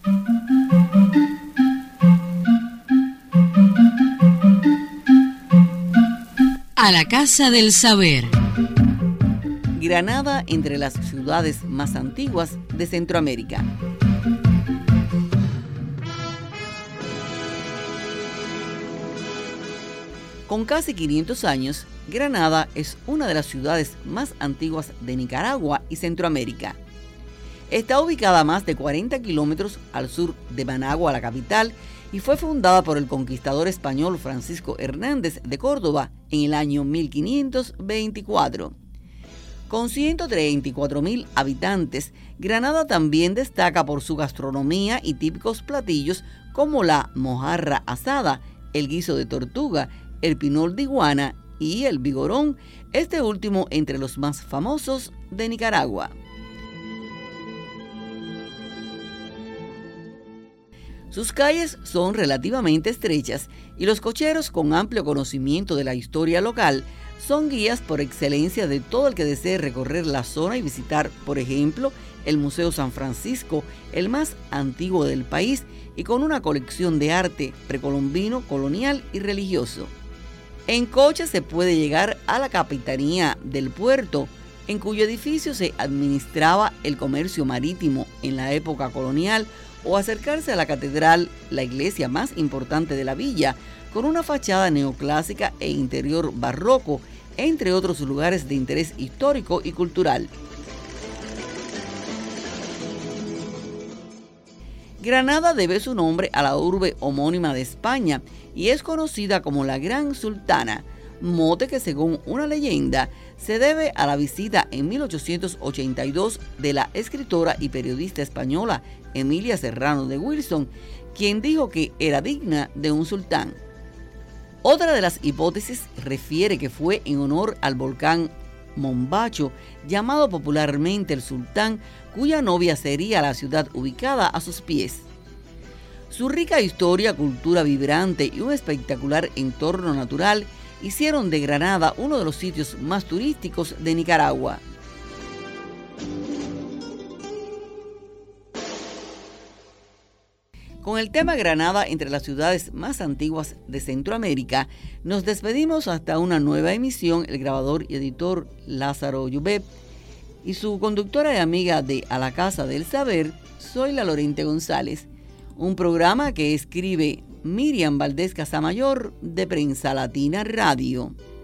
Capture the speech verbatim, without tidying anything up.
A la Casa del Saber. Granada, entre las ciudades más antiguas de Centroamérica. Con casi quinientos años, Granada es una de las ciudades más antiguas de Nicaragua y Centroamérica. Está ubicada a más de cuarenta kilómetros al sur de Managua, la capital, y fue fundada por el conquistador español Francisco Hernández de Córdoba en el año mil quinientos veinticuatro. Con ciento treinta y cuatro mil habitantes, Granada también destaca por su gastronomía y típicos platillos como la mojarra asada, el guiso de tortuga, el pinol de iguana y el vigorón, este último entre los más famosos de Nicaragua. Sus calles son relativamente estrechas y los cocheros, con amplio conocimiento de la historia local, son guías por excelencia de todo el que desee recorrer la zona y visitar, por ejemplo, el Museo San Francisco, el más antiguo del país y con una colección de arte precolombino, colonial y religioso. En coche se puede llegar a la Capitanía del Puerto, en cuyo edificio se administraba el comercio marítimo en la época colonial, o acercarse a la catedral, la iglesia más importante de la villa, con una fachada neoclásica e interior barroco, entre otros lugares de interés histórico y cultural. Granada debe su nombre a la urbe homónima de España y es conocida como la Gran Sultana, mote que, según una leyenda, se debe a la visita en mil ochocientos ochenta y dos de la escritora y periodista española Emilia Serrano de Wilson, quien dijo que era digna de un sultán. Otra de las hipótesis refiere que fue en honor al volcán Mombacho, llamado popularmente el Sultán, cuya novia sería la ciudad ubicada a sus pies. Su rica historia, cultura vibrante y un espectacular entorno natural hicieron de Granada uno de los sitios más turísticos de Nicaragua. Con el tema Granada entre las ciudades más antiguas de Centroamérica, nos despedimos hasta una nueva emisión. El grabador y editor Lázaro Yubeb y su conductora y amiga de A la Casa del Saber, soy la Lorente González. Un programa que escribe Miriam Valdés Casamayor de Prensa Latina Radio.